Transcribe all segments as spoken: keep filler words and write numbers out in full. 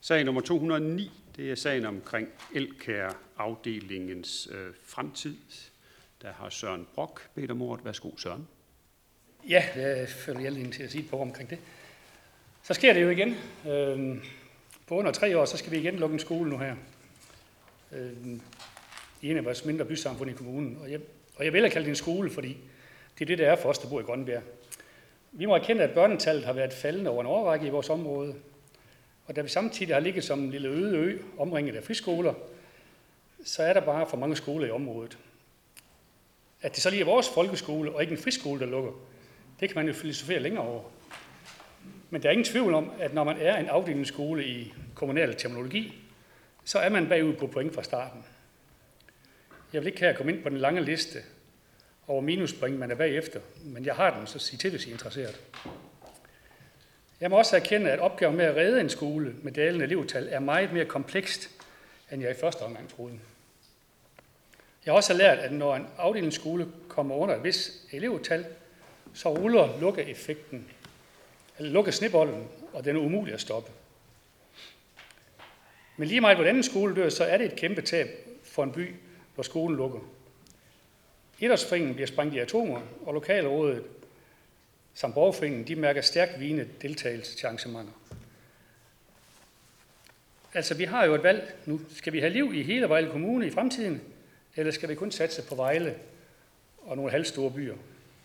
Sag nummer to hundrede og ni, det er sagen omkring Elkær-afdelingens øh, fremtid. Der har Søren Brock bedt om ordet. Værsgo, Søren. Ja, jeg føler jeg til at sige et par ord omkring det. Så sker det jo igen. Øh, på under tre år, så skal vi igen lukke en skole nu her. Øh, I en af vores mindre bysamfund i kommunen. Og jeg, og jeg vil have kaldt det en skole, fordi det er det, der er for os, der bor i Grønbjerg. Vi må erkende, at børnetallet har været faldende over en årrække i vores område. Og da vi samtidig har ligget som en lille øde ø, omringet af friskoler, så er der bare for mange skoler i området. At det så lige er vores folkeskole og ikke en friskole, der lukker, det kan man jo filosofere længere over. Men der er ingen tvivl om, at når man er en afdelingsskole i kommunal terminologi, så er man bagud på point fra starten. Jeg vil ikke her komme ind på den lange liste over minuspoint, man er bagefter, men jeg har den, så sig til, hvis I er interesseret. Jeg må også erkende, at opgaven med at redde en skole med dalende elevtal er meget mere komplekst, end jeg i første omgang troede. Jeg har også lært, at når en afdelingsskole kommer under et vis elevtal, så ruller lukkeeffekten, eller lukker snebolden, og den er umulig at stoppe. Men lige meget hvordan en skole dør, så er det et kæmpe tab for en by, når skolen lukker. Idrætsforeningen bliver sprængt i atomer, og lokalrådet samt borgerforeningen, de mærker stærkt vigende deltagelse til arrangementer. Altså, vi har jo et valg nu. Skal vi have liv i hele Vejle Kommune i fremtiden, eller skal vi kun satse på Vejle og nogle halvstore byer?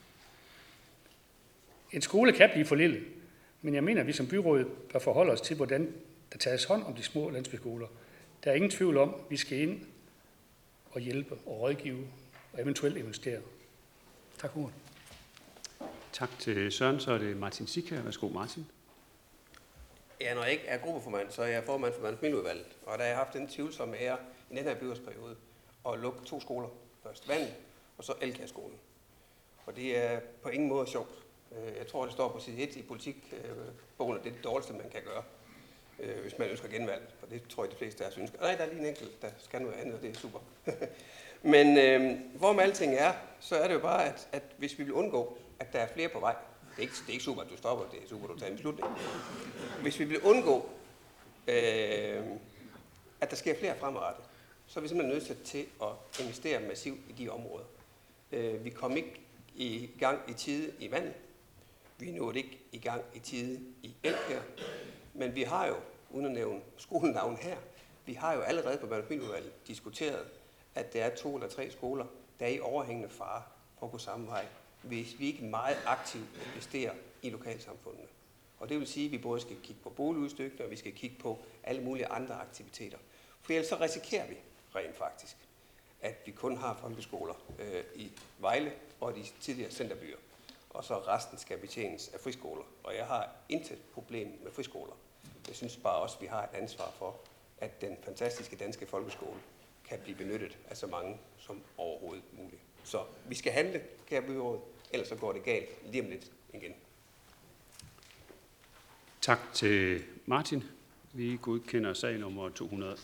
En skole kan blive for lille, men jeg mener, at vi som byråd bør forholde os til, hvordan der tages hånd om de små landsbyskoler. Der er ingen tvivl om, at vi skal ind og hjælpe og rådgive og eventuelt investere. Tak for ordet. Tak til Søren. Så er det Martin Sikker. Værsgo, Martin. Ja, når jeg ikke er gruppeformand, så er jeg formand for familieudvalget. Og der har jeg haft den tvivlsomme ære i den her byrådsperiode at lukke to skoler. Først Vand og så Elkær-skolen. Og det er på ingen måde sjovt. Jeg tror, det står på side et i politikbogen, at det er det dårligste, man kan gøre, hvis man ønsker genvalg. For det tror jeg, de fleste af os ønsker. Nej, der er lige en enkelt, der skal noget andet, og det er super. Men øh, hvorom alting er, så er det jo bare, at, at hvis vi vil undgå, at der er flere på vej, det er ikke, det er ikke super, at du stopper, det er super, at du tager en beslutning. Hvis vi vil undgå, øh, at der sker flere fremadrettet, så er vi simpelthen nødt til at investere massivt i de områder. Øh, vi kom ikke i gang i tide i Vand. Vi nåede ikke i gang i tide i Elkær. Men vi har jo, uden at nævne skolenavn her, vi har jo allerede på børnefamilieudvalget diskuteret, at der er to eller tre skoler, der er i overhængende fare på at gå samme vej, hvis vi ikke meget aktivt investerer i lokalsamfundene. Og det vil sige, at vi både skal kigge på boligudstykker, og vi skal kigge på alle mulige andre aktiviteter. For ellers så risikerer vi rent faktisk, at vi kun har folkeskoler øh, i Vejle og de tidligere centerbyer, og så resten skal betjenes af friskoler. Og jeg har intet problem med friskoler. Jeg synes bare også, at vi har et ansvar for, at den fantastiske danske folkeskole kan blive benyttet af så mange som overhovedet muligt. Så vi skal handle, kære byråd, ellers så går det galt lige om lidt igen. Tak til Martin. Vi godkender sag nummer to hundrede